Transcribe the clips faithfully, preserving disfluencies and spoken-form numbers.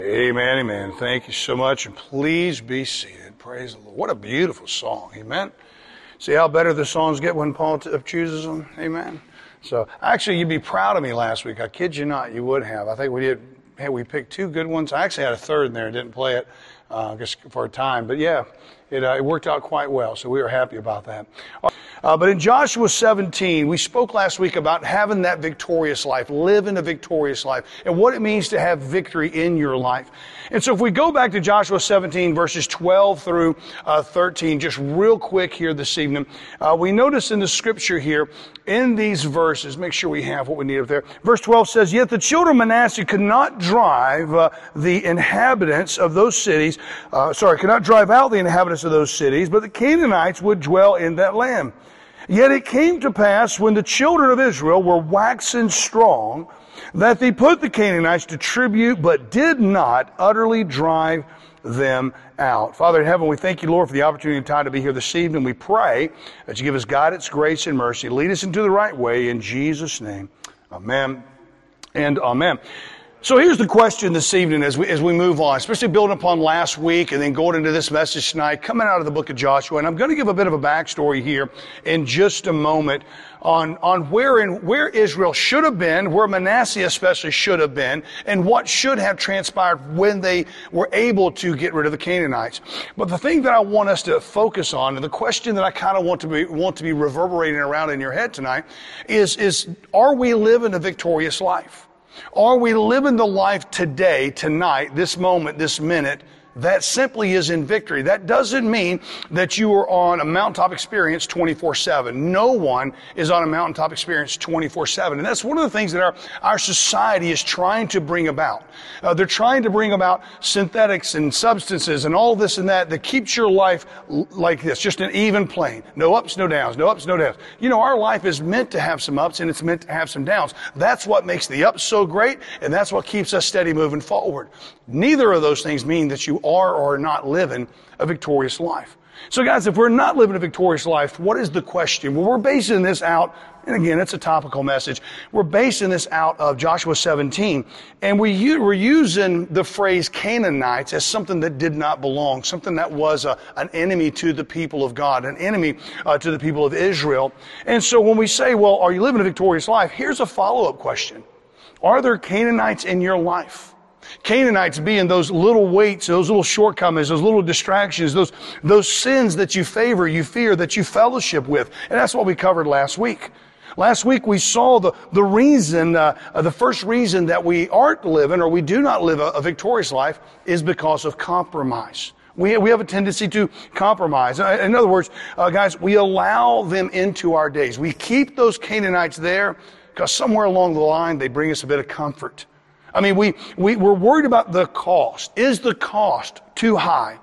Amen, amen. Thank you so much, and please be seated. Praise the Lord. What a beautiful song. Amen. See how better the songs get when Paul t- chooses them? Amen. So, actually, you'd be proud of me last week. I kid you not, you would have. I think we did. Hey, we picked two good ones. I actually had a third in there and didn't play it uh, just for a time. But yeah, it, uh, it worked out quite well, so we were happy about that. Uh, but in Joshua seventeen, we spoke last week about having that victorious life, living a victorious life, and what it means to have victory in your life. And so if we go back to Joshua seventeen, verses twelve through uh, thirteen, just real quick here this evening, uh, we notice in the scripture here, in these verses, make sure we have what we need up there. Verse twelve says, "Yet the children of Manasseh could not drive uh, the inhabitants of those cities, uh, sorry, could not drive out the inhabitants of those cities, but the Canaanites would dwell in that land. Yet it came to pass, when the children of Israel were waxen strong, that they put the Canaanites to tribute, but did not utterly drive them out." Father in heaven, we thank you, Lord, for the opportunity and time to be here this evening. We pray that you give us guidance, grace, and mercy. Lead us into the right way in Jesus' name. Amen and amen. So here's the question this evening as we as we move on, especially building upon last week and then going into this message tonight, coming out of the book of Joshua. And I'm going to give a bit of a backstory here in just a moment on, on where in, where Israel should have been, where Manasseh especially should have been, and what should have transpired when they were able to get rid of the Canaanites. But the thing that I want us to focus on, and the question that I kind of want to be want to be reverberating around in your head tonight, is, is are we living a victorious life? Are we living the life today, tonight, this moment, this minute, that simply is in victory? That doesn't mean that you are on a mountaintop experience twenty-four seven. No one is on a mountaintop experience twenty-four seven. And that's one of the things that our, our society is trying to bring about. Uh, they're trying to bring about synthetics and substances and all this and that that keeps your life l- like this, just an even plane. No ups, no downs, no ups, no downs. You know, our life is meant to have some ups and it's meant to have some downs. That's what makes the ups so great, and that's what keeps us steady moving forward. Neither of those things mean that you are or are not living a victorious life. So guys, if we're not living a victorious life, what is the question? Well, we're basing this out, and again, it's a topical message. We're basing this out of Joshua seventeen, and we, we're using the phrase Canaanites as something that did not belong, something that was a, an enemy to the people of God, an enemy uh, to the people of Israel. And so when we say, well, are you living a victorious life? Here's a follow-up question. Are there Canaanites in your life? Canaanites being those little weights, those little shortcomings, those little distractions, those, those sins that you favor, you fear, that you fellowship with. And that's what we covered last week. Last week we saw the, the reason, uh, the first reason that we aren't living or we do not live a, a victorious life is because of compromise. We, we have a tendency to compromise. In other words, uh, guys, we allow them into our days. We keep those Canaanites there because somewhere along the line they bring us a bit of comfort. I mean, we, we, we're worried about the cost. Is the cost too high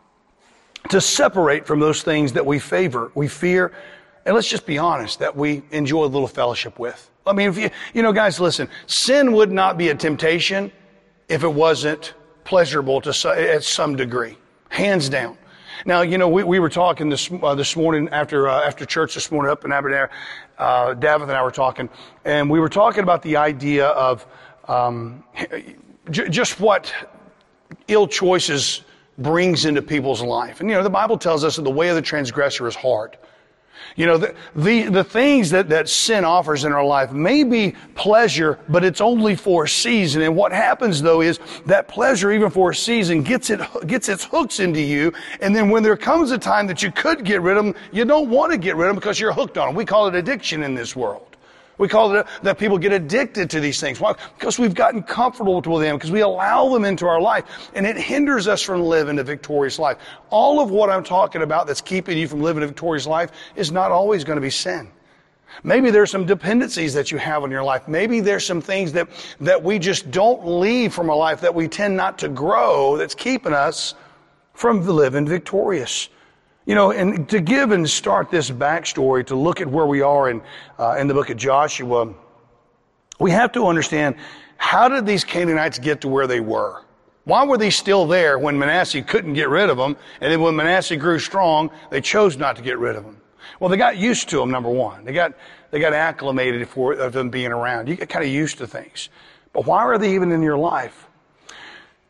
to separate from those things that we favor, we fear, and let's just be honest, that we enjoy a little fellowship with? I mean, if you, you know, guys, listen, sin would not be a temptation if it wasn't pleasurable to at some degree, hands down. Now, you know, we, we were talking this uh, this morning after uh, after church this morning up in Aberdeen. Uh, Davith and I were talking, and we were talking about the idea of Um, j- just what ill choices brings into people's life. And, you know, the Bible tells us that the way of the transgressor is hard. You know, the, the, the things that, that sin offers in our life may be pleasure, but it's only for a season. And what happens, though, is that pleasure, even for a season, gets it gets its hooks into you. And then when there comes a time that you could get rid of them, you don't want to get rid of them because you're hooked on them. We call it addiction in this world. We call it that people get addicted to these things. Why? Because we've gotten comfortable with them, because we allow them into our life, and it hinders us from living a victorious life. All of what I'm talking about that's keeping you from living a victorious life is not always going to be sin. Maybe there's some dependencies that you have in your life. Maybe there's some things that, that we just don't leave from our life, that we tend not to grow, that's keeping us from living victorious. You know, and to give and start this backstory, to look at where we are in uh, in the book of Joshua, we have to understand, how did these Canaanites get to where they were? Why were they still there when Manasseh couldn't get rid of them? And then when Manasseh grew strong, they chose not to get rid of them. Well, they got used to them, number one. They got they got acclimated for of them being around. You get kind of used to things. But why are they even in your life?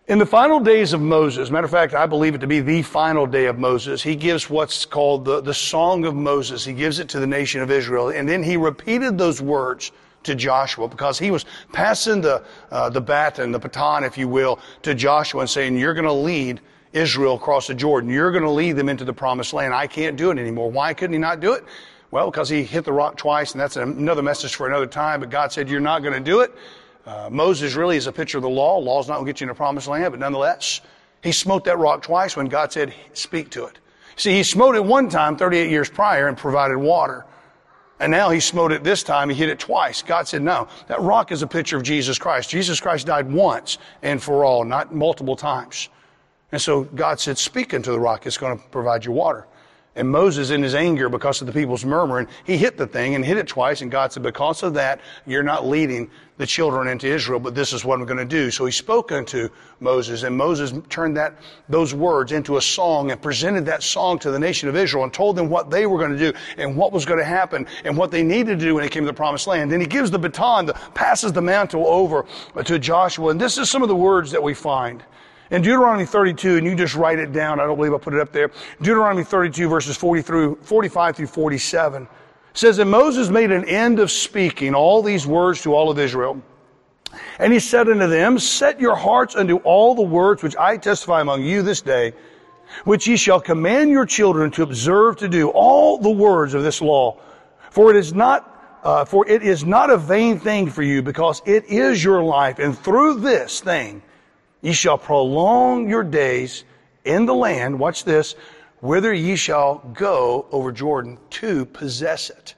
In the final days of Moses, matter of fact, I believe it to be the final day of Moses, he gives what's called the, the Song of Moses. He gives it to the nation of Israel. And then he repeated those words to Joshua because he was passing the, uh, the baton, the baton, if you will, to Joshua and saying, you're going to lead Israel across the Jordan. You're going to lead them into the promised land. I can't do it anymore. Why couldn't he not do it? Well, because he hit the rock twice, and that's another message for another time. But God said, you're not going to do it. Uh, Moses really is a picture of the law. Law's not going to get you in the promised land, but nonetheless, he smote that rock twice when God said, speak to it. See, he smote it one time thirty-eight years prior and provided water. And now he smote it this time. He hit it twice. God said, no, that rock is a picture of Jesus Christ. Jesus Christ died once and for all, not multiple times. And so God said, speak unto the rock. It's going to provide you water. And Moses, in his anger because of the people's murmuring, he hit the thing and hit it twice. And God said, because of that, you're not leading the children into Israel, but this is what I'm going to do. So he spoke unto Moses, and Moses turned that those words into a song and presented that song to the nation of Israel and told them what they were going to do and what was going to happen and what they needed to do when they came to the promised land. Then he gives the baton, the, passes the mantle over to Joshua. And this is some of the words that we find. In Deuteronomy thirty-two, and you just write it down, I don't believe I put it up there. Deuteronomy thirty-two, verses forty through, forty-five through forty-seven, says, and Moses made an end of speaking all these words to all of Israel. And he said unto them, set your hearts unto all the words which I testify among you this day, which ye shall command your children to observe to do, all the words of this law. For it is not, uh, for it is not a vain thing for you, because it is your life, and through this thing ye shall prolong your days in the land, watch this, whither ye shall go over Jordan to possess it.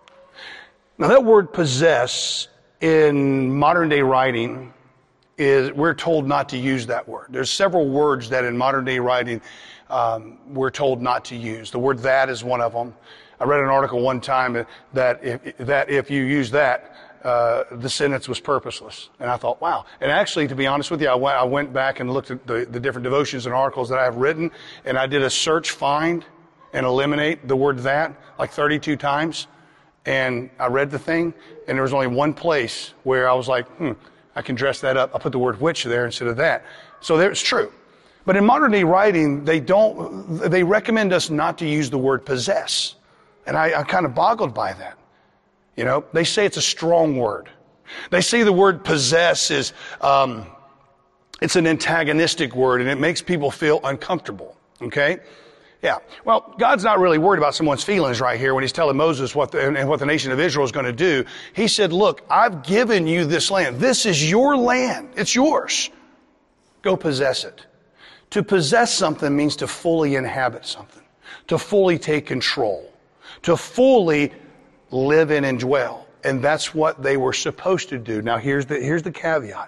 Now that word possess in modern day writing is, we're told not to use that word. There's several words that in modern day writing um, we're told not to use. The word that is one of them. I read an article one time that if, that if you use that, Uh, the sentence was purposeless. And I thought, wow. And actually, to be honest with you, I went, I went back and looked at the, the different devotions and articles that I have written, and I did a search, find, and eliminate the word that like thirty-two times. And I read the thing, and there was only one place where I was like, hmm, I can dress that up. I put the word which there instead of that. So there, it's true. But in modern day writing, they don't, they recommend us not to use the word possess. And I, I'm kind of boggled by that. You know, they say it's a strong word. They say the word possess is, um, it's an antagonistic word and it makes people feel uncomfortable. Okay? Yeah. Well, God's not really worried about someone's feelings right here when he's telling Moses what the, and what the nation of Israel is going to do. He said, look, I've given you this land. This is your land. It's yours. Go possess it. To possess something means to fully inhabit something, to fully take control, to fully live in and dwell. And that's what they were supposed to do. Now here's the, here's the caveat.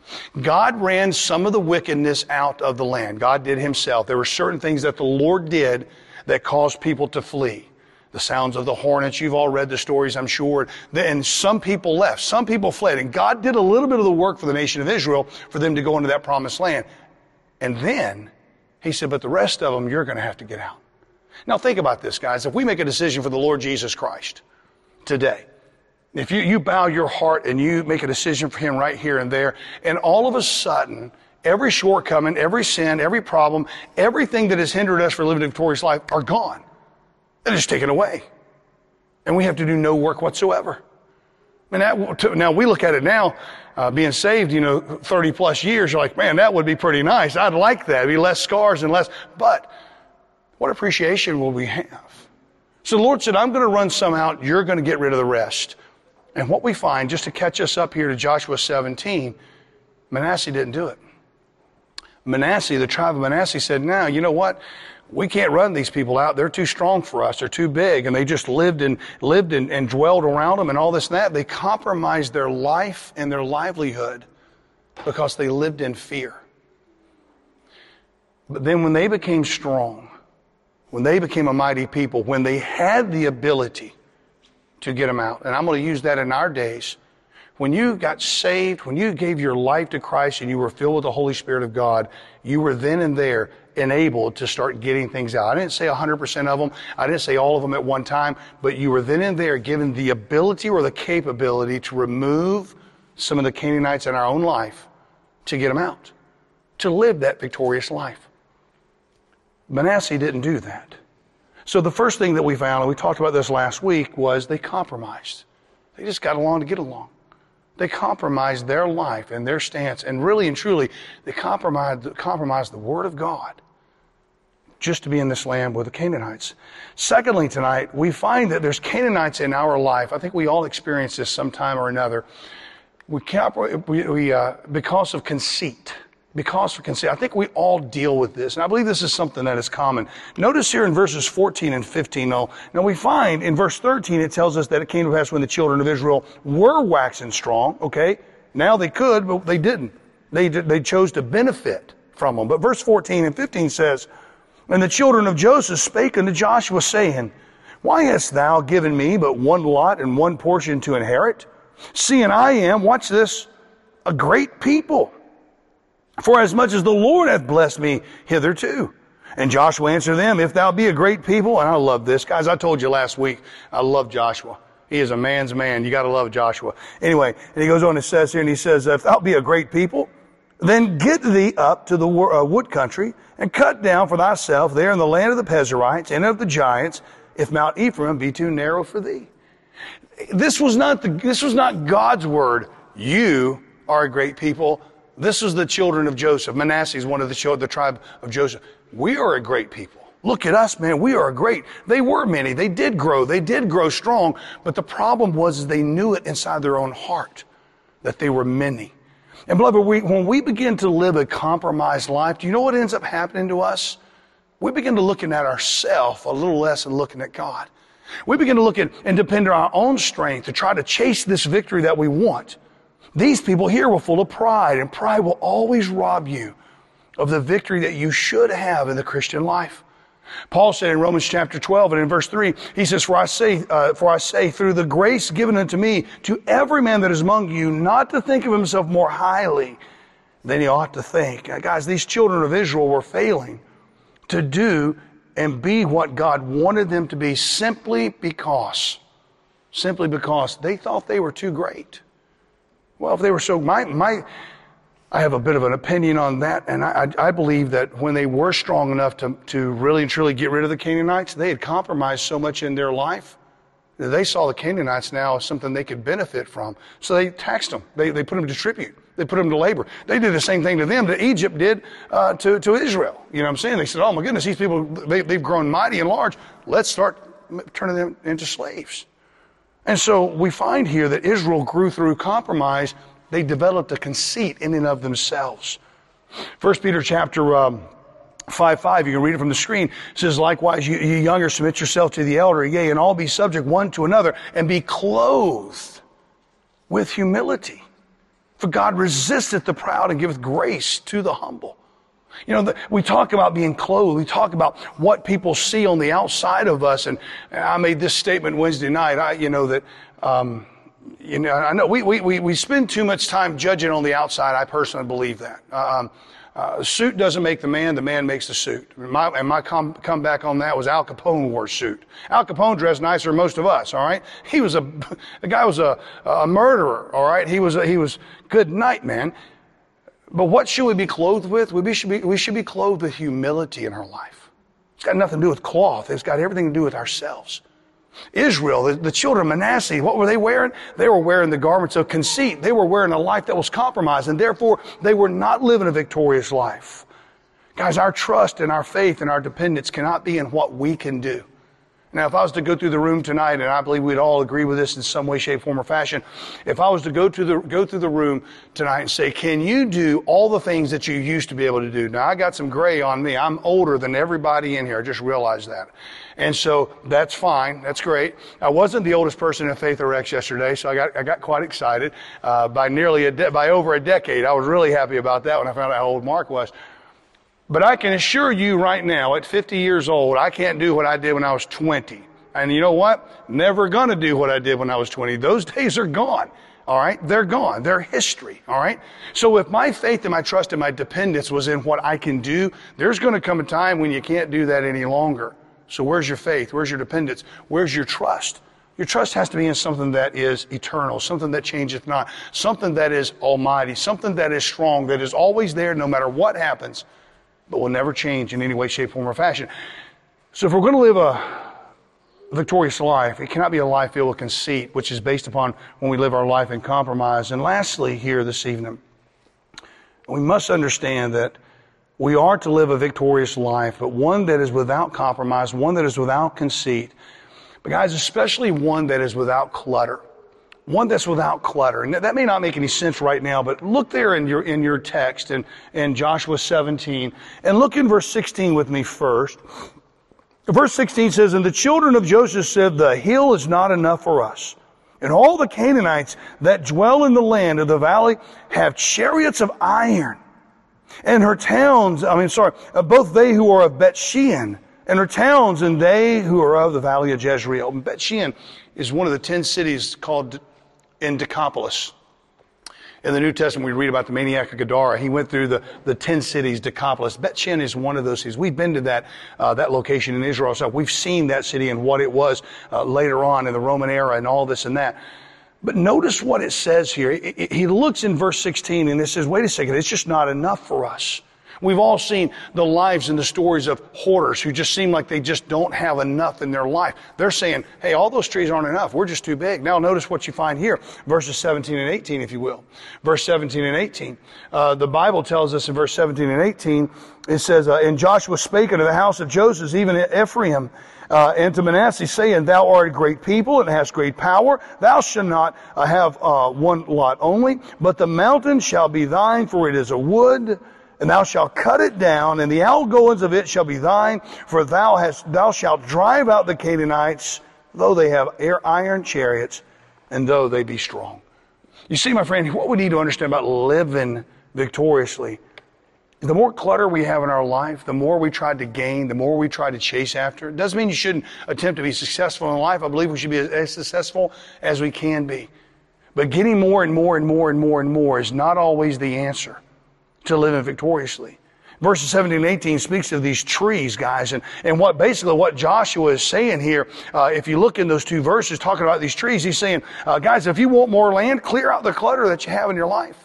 God ran some of the wickedness out of the land. God did himself. There were certain things that the Lord did that caused people to flee. The sounds of the hornets, you've all read the stories, I'm sure. And some people left. Some people fled. And God did a little bit of the work for the nation of Israel for them to go into that promised land. And then he said, but the rest of them, you're going to have to get out. Now think about this, guys. If we make a decision for the Lord Jesus Christ today, if you, you bow your heart and you make a decision for him right here and there, and all of a sudden, every shortcoming, every sin, every problem, everything that has hindered us from living a victorious life are gone. They're just taken away. And we have to do no work whatsoever. I mean, that, now we look at it now, uh, being saved, you know, thirty plus years, you're like, man, that would be pretty nice. I'd like that. It'd be less scars and less, but what appreciation will we have? So the Lord said, I'm going to run some out. You're going to get rid of the rest. And what we find, just to catch us up here to Joshua seventeen, Manasseh didn't do it. Manasseh, the tribe of Manasseh said, no, you know what? We can't run these people out. They're too strong for us. They're too big. And they just lived and lived and, and dwelled around them and all this and that. They compromised their life and their livelihood because they lived in fear. But then when they became strong, when they became a mighty people, when they had the ability to get them out, and I'm going to use that in our days, when you got saved, when you gave your life to Christ and you were filled with the Holy Spirit of God, you were then and there enabled to start getting things out. I didn't say one hundred percent of them. I didn't say all of them at one time, but you were then and there given the ability or the capability to remove some of the Canaanites in our own life, to get them out, to live that victorious life. Manasseh didn't do that. So the first thing that we found, and we talked about this last week, was they compromised. They just got along to get along. They compromised their life and their stance, and really and truly, they compromised, compromised the Word of God just to be in this land with the Canaanites. Secondly, tonight, we find that there's Canaanites in our life. I think we all experience this sometime or another. We, we, we uh, because of conceit. Because of conceit. I think we all deal with this, and I believe this is something that is common. Notice here in verses fourteen and fifteen, though, now we find in verse thirteen, it tells us that it came to pass when the children of Israel were waxing strong, okay? Now they could, but they didn't. They, they chose to benefit from them. But verse fourteen and fifteen says, and the children of Joseph spake unto Joshua, saying, why hast thou given me but one lot and one portion to inherit? Seeing I am, watch this, a great people. For as much as the Lord hath blessed me hitherto. And Joshua answered them, if thou be a great people, and I love this. Guys, I told you last week, I love Joshua. He is a man's man. You got to love Joshua. Anyway, and he goes on and says here, and he says, if thou be a great people, then get thee up to the wood country, and cut down for thyself there in the land of the Pezerites and of the giants, if Mount Ephraim be too narrow for thee. This was not the, this was not God's word. You are a great people. This is the children of Joseph. Manasseh is one of the children, the tribe of Joseph. We are a great people. Look at us, man. We are great. They were many. They did grow. They did grow strong. But the problem was is they knew it inside their own heart that they were many. And beloved, we, when we begin to live a compromised life, do you know what ends up happening to us? We begin to looking at ourselves a little less than looking at God. We begin to look at and depend on our own strength to try to chase this victory that we want. These people here were full of pride, and pride will always rob you of the victory that you should have in the Christian life. Paul said in Romans chapter twelve and in verse three, he says, For I say, uh, for I say, through the grace given unto me, to every man that is among you, not to think of himself more highly than he ought to think. Now, guys, these children of Israel were failing to do and be what God wanted them to be simply because, simply because they thought they were too great. Well, if they were so, my, my, I have a bit of an opinion on that, and I, I believe that when they were strong enough to, to really and truly get rid of the Canaanites, they had compromised so much in their life that they saw the Canaanites now as something they could benefit from. So they taxed them. They, they put them to tribute. They put them to labor. They did the same thing to them that Egypt did uh, to, to Israel. You know what I'm saying? They said, oh my goodness, these people, they, they've grown mighty and large. Let's start turning them into slaves. And so we find here that Israel grew through compromise. They developed a conceit in and of themselves. First Peter chapter um, five five, you can read it from the screen, it says, likewise, you, you younger, submit yourself to the elder, yea, and all be subject one to another, and be clothed with humility. For God resisteth the proud and giveth grace to the humble. You know, the, we talk about being clothed. We talk about what people see on the outside of us. And I made this statement Wednesday night. I, you know, that, um, you know, I know we, we, we, we spend too much time judging on the outside. I personally believe that. Um, uh, the suit doesn't make the man. The man makes the suit. My, and my com- comeback on that was Al Capone wore a suit. Al Capone dressed nicer than most of us, all right? He was a, the guy was a, a murderer, all right? He was, a, he was good night, man. But what should we be clothed with? We should be, we should be clothed with humility in our life. It's got nothing to do with cloth. It's got everything to do with ourselves. Israel, the, the children of Manasseh, what were they wearing? They were wearing the garments of conceit. They were wearing a life that was compromised, and therefore they were not living a victorious life. Guys, our trust and our faith and our dependence cannot be in what we can do. Now, if I was to go through the room tonight, and I believe we'd all agree with this in some way, shape, form, or fashion, if I was to go to the go through the room tonight and say, can you do all the things that you used to be able to do? Now, I got some gray on me. I'm older than everybody in here. I just realized that. And so that's fine. That's great. I wasn't the oldest person in Faith or X yesterday, so I got I got quite excited. Uh, by nearly a de- by over a decade, I was really happy about that when I found out how old Mark was. But I can assure you right now, at fifty years old, I can't do what I did when I was twenty. And you know what? Never gonna do what I did when I was twenty. Those days are gone. All right? They're gone. They're history. All right? So if my faith and my trust and my dependence was in what I can do, there's gonna come a time when you can't do that any longer. So where's your faith? Where's your dependence? Where's your trust? Your trust has to be in something that is eternal, something that changeth not, something that is almighty, something that is strong, that is always there no matter what happens, but will never change in any way, shape, form, or fashion. So if we're going to live a victorious life, it cannot be a life filled with conceit, which is based upon when we live our life in compromise. And lastly, here this evening, we must understand that we are to live a victorious life, but one that is without compromise, one that is without conceit. But guys, especially one that is without clutter. One that's without clutter. And that may not make any sense right now, but look there in your in your text in, in Joshua seventeen. And look in verse sixteen with me first. Verse sixteen says, "And the children of Joseph said, the hill is not enough for us. And all the Canaanites that dwell in the land of the valley have chariots of iron. And her towns, I mean, sorry, both they who are of Beth-shean and her towns, and they who are of the valley of Jezreel." Beth-shean is one of the ten cities called in Decapolis. In the New Testament, we read about the maniac of Gadara. He went through the, the ten cities, Decapolis. Beth-shean is one of those cities. We've been to that uh, that location in Israel. So we've seen that city and what it was uh, later on in the Roman era and all this and that. But notice what it says here. It, it, he looks in verse sixteen and it says, wait a second, it's just not enough for us. We've all seen the lives and the stories of hoarders who just seem like they just don't have enough in their life. They're saying, hey, all those trees aren't enough. We're just too big. Now notice what you find here, verses seventeen and eighteen, if you will. Verse seventeen and eighteen. Uh, the Bible tells us in verse seventeen and eighteen, it says, uh, "And Joshua spake unto the house of Joseph, even Ephraim, Uh, and to Manasseh, saying, Thou art a great people, and hast great power. Thou shalt not uh, have uh, one lot only, but the mountain shall be thine, for it is a wood, and thou shalt cut it down, and the outgoings of it shall be thine, for thou hast thou shalt drive out the Canaanites, though they have iron chariots, and though they be strong." You see, my friend, what we need to understand about living victoriously, the more clutter we have in our life, the more we try to gain, the more we try to chase after. It doesn't mean you shouldn't attempt to be successful in life. I believe we should be as successful as we can be. But getting more and more and more and more and more is not always the answer to living victoriously. Verses seventeen and eighteen speaks of these trees, guys, and, and what basically what Joshua is saying here, uh, if you look in those two verses talking about these trees, he's saying, uh, guys, if you want more land, clear out the clutter that you have in your life.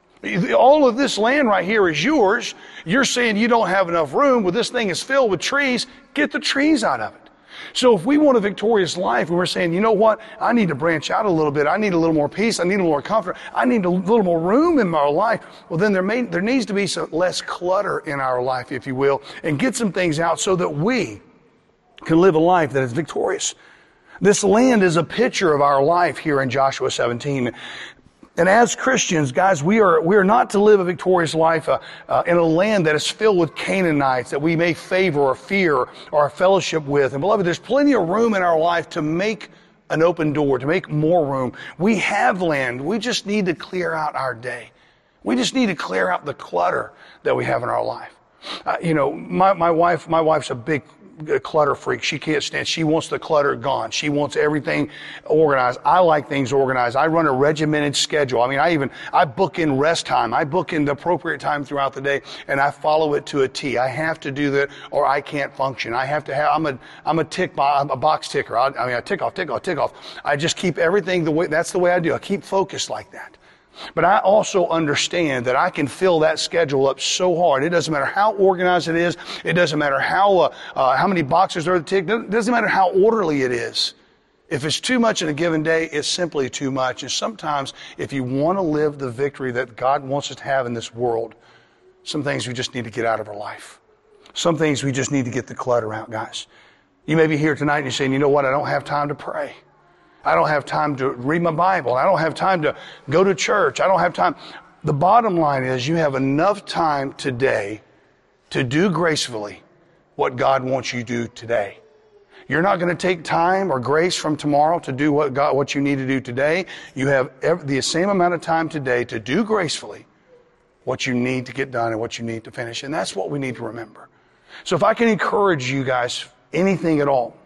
All of this land right here is yours. You're saying you don't have enough room. Well, this thing is filled with trees. Get the trees out of it. So if we want a victorious life, and we're saying, you know what, I need to branch out a little bit. I need a little more peace. I need a little more comfort. I need a little more room in my life. Well, then there may, there needs to be some less clutter in our life, if you will, and get some things out so that we can live a life that is victorious. This land is a picture of our life here in Joshua seventeen. And as Christians, guys, we are we are not to live a victorious life uh, uh, in a land that is filled with Canaanites that we may favor or fear or fellowship with. And beloved, there's plenty of room in our life to make an open door, to make more room. We have land. We just need to clear out our day. We just need to clear out the clutter that we have in our life. Uh, you know, my, my wife, my wife's a big clutter freak. She can't stand, she wants the clutter gone. She wants everything organized. I like things organized. I run a regimented schedule. I mean, I even, I book in rest time. I book in the appropriate time throughout the day, and I follow it to a T. I have to do that or I can't function. I have to have, I'm a, I'm a tick, I'm a box ticker. I, I mean, I tick off, tick off, tick off. I just keep everything the way, that's the way I do. I keep focused like that. But I also understand that I can fill that schedule up so hard. It doesn't matter how organized it is. It doesn't matter how uh, uh, how many boxes are ticked. It doesn't matter how orderly it is. If it's too much in a given day, it's simply too much. And sometimes, if you want to live the victory that God wants us to have in this world, some things we just need to get out of our life. Some things we just need to get the clutter out, guys. You may be here tonight and you're saying, you know what, I don't have time to pray. I don't have time to read my Bible. I don't have time to go to church. I don't have time. The bottom line is you have enough time today to do gracefully what God wants you to do today. You're not going to take time or grace from tomorrow to do what God, what you need to do today. You have every, the same amount of time today to do gracefully what you need to get done and what you need to finish. And that's what we need to remember. So if I can encourage you guys, anything at all,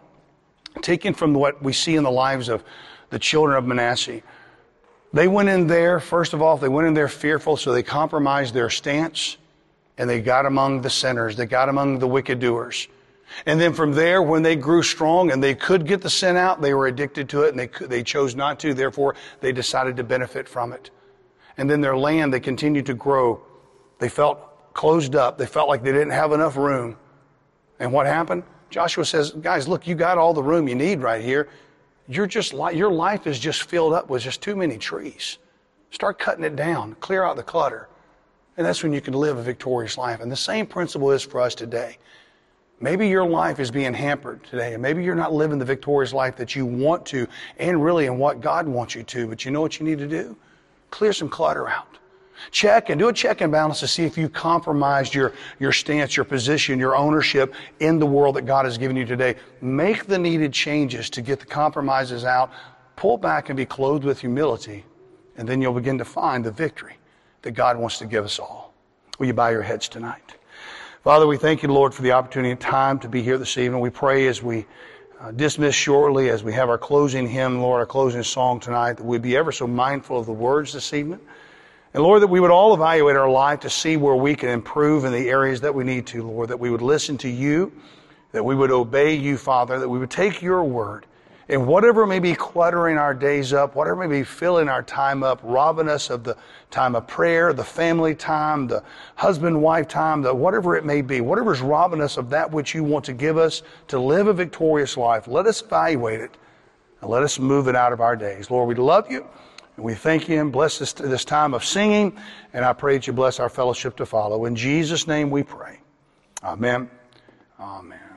taken from what we see in the lives of the children of Manasseh. They went in there, first of all, they went in there fearful, so they compromised their stance, and they got among the sinners. They got among the wicked doers. And then from there, when they grew strong and they could get the sin out, they were addicted to it and they could, they chose not to. Therefore, they decided to benefit from it. And then their land, they continued to grow. They felt closed up. They felt like they didn't have enough room. And what happened? Joshua says, guys, look, you got all the room you need right here. You're just li- your life is just filled up with just too many trees. Start cutting it down. Clear out the clutter. And that's when you can live a victorious life. And the same principle is for us today. Maybe your life is being hampered today, and maybe you're not living the victorious life that you want to, and really in what God wants you to. But you know what you need to do? Clear some clutter out. Check and do a check and balance to see if you've compromised your, your stance, your position, your ownership in the world that God has given you today. Make the needed changes to get the compromises out. Pull back and be clothed with humility, and then you'll begin to find the victory that God wants to give us all. Will you bow your heads tonight? Father, we thank you, Lord, for the opportunity and time to be here this evening. We pray as we uh, dismiss shortly, as we have our closing hymn, Lord, our closing song tonight, that we'd be ever so mindful of the words this evening. And Lord, that we would all evaluate our life to see where we can improve in the areas that we need to, Lord, that we would listen to you, that we would obey you, Father, that we would take your word, and whatever may be cluttering our days up, whatever may be filling our time up, robbing us of the time of prayer, the family time, the husband-wife time, the whatever it may be, whatever's robbing us of that which you want to give us to live a victorious life, let us evaluate it and let us move it out of our days. Lord, we love you and we thank you and bless this, this time of singing, and I pray that you bless our fellowship to follow. In Jesus' name we pray. Amen. Amen.